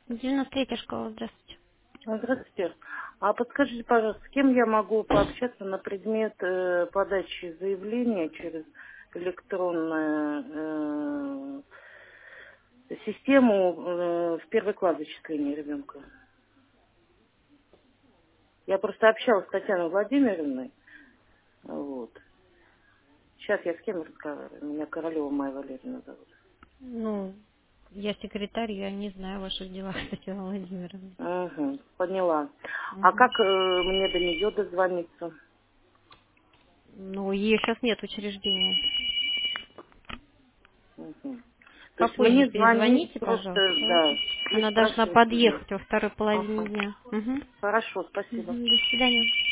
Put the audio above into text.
93-я школа, здравствуйте. Здравствуйте. А подскажите, пожалуйста, с кем я могу пообщаться на предмет подачи заявления через электронную систему в первый класс зачисления ребенка? Я просто общалась с Татьяной Владимировной. Вот. Сейчас я с кем разговариваю? Меня Королева Майя Валерьевна зовут. Ну, я секретарь, я не знаю ваших дела, Татьяна Владимировна. Угу, поняла. А Мгм. как мне до нее дозвониться? Ну, ее сейчас нет в учреждении. Мгм. То есть Попозже мне звонить перезвоните, просто, пожалуйста. да, и Она должна спрашивать ее. подъехать во второй половине Ага. дня. Угу. Хорошо, спасибо. Угу. До свидания.